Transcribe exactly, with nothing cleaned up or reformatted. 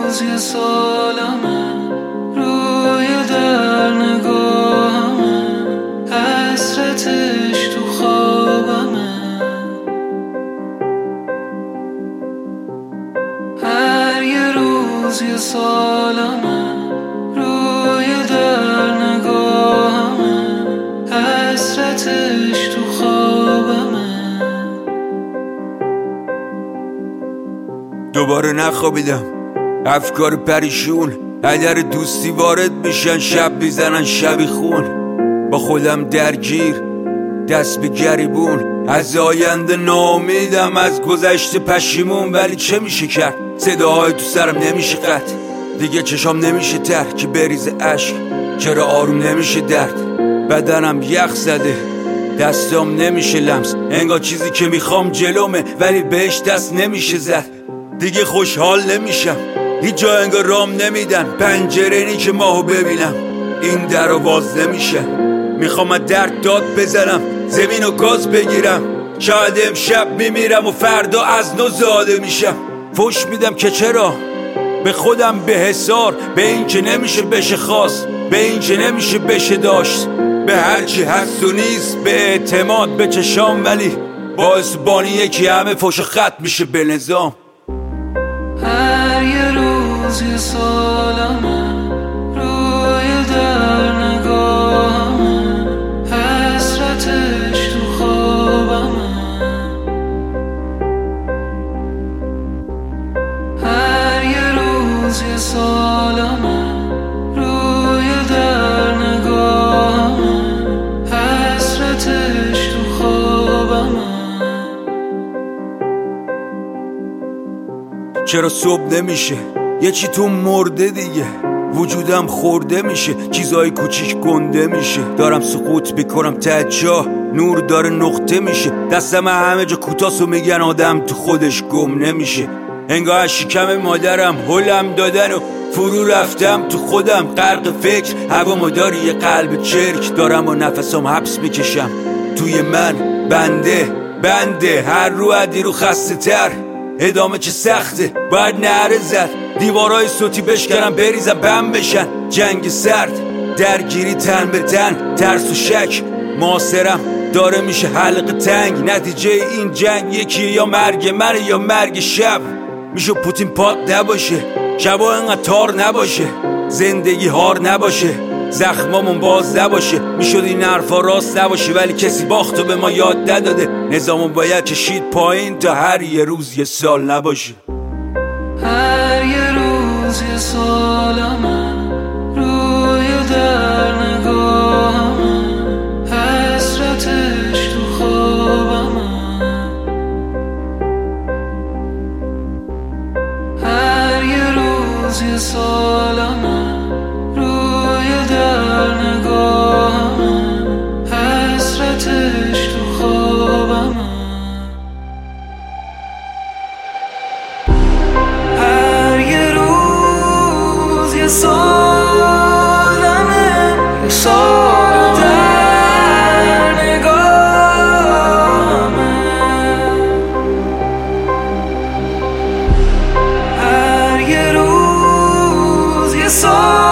روز یه سالمه روی در نگاهمه، حسرتش تو خوابمه. هر یه روز یه سالمه روی در نگاهمه، حسرتش تو خوابمه. دوباره نخوابیدم، افکار پریشون هدر دوستی وارد میشن، شب میزنن شبی خون. با خودم درگیر دست به گریبون، از آینده ناامیدم، از گذشته پشیمون. ولی چه میشه کرد؟ صداهای تو سرم نمیشه قطع، دیگه چشام نمیشه تر که بریز عشق. چرا آروم نمیشه درد؟ بدنم یخ زده، دستام نمیشه لمس، انگار چیزی که میخوام جلومه ولی بهش دست نمیشه زد. دیگه خوشحال نمیشم، هیچ جا انگار رام نمیدن، پنجره نی که ماهو ببینم، این در رو باز نمیشه. میخوام از درد داد بزنم، زمین و گاز بگیرم، شاید امشب میمیرم و فردا از نو زاده میشم. فوش میدم که چرا به خودم به حسار، به این که نمیشه بشه خواست، به این که نمیشه بشه داشت، به هرچی هست و نیست، به اعتماد به چشام. ولی باعث بانی یکی همه فوش خط میشه به نظام. هر یه روز یه سالمه روی در نگاهمه، حسرتش تو خوابمه. هر یه روز یه سالمه روی در نگاهمه، حسرتش تو خوابمه. چرا صبح نمیشه؟ یه چی تو مرده دیگه، وجودم خورده میشه، چیزای کوچیک گنده میشه. دارم سقوط میکنم ته جا، نور داره نقطه میشه، دستم همه جا کوتاسو میگن آدم تو خودش گم نمیشه. انگار از شکم مادرم هلم دادن و فرو رفتم تو خودم، غرق فکر هوامو داری یه قلب چرک. دارم و نفسم حبس میکشم توی من، بنده بنده هر رو عدی رو خسته تر. ادامه چه سخته، باید نعره زد، دیوارای صوتی بشکنم بریزم بم بشن. جنگ سرد، درگیری تن به تن، ترس و شک معاصرم داره میشه حلقه تنگ. نتیجه این جنگ یکیه، یا مرگ منه یا مرگ شب. میشه پوتین پاک نباشه، شبا انقدر تار نباشه، زندگی هار نباشه، زخمامون باز نباشه. میشد این حرفا راست نباشه ولی کسی باختو به ما یاد نداده. نظامون باید کشید پایین تا هر یه روز یه سال نباشه. هر یه روز یه سالمه روی در نگاهمه، حسرتش تو خوابمه. هر یه روز یه سالمه روی در نگاهمه، حسرتش تو خوابمه. هر یه روز یه سالمه، یه سال در نگاهمه. هر یه روز یه سال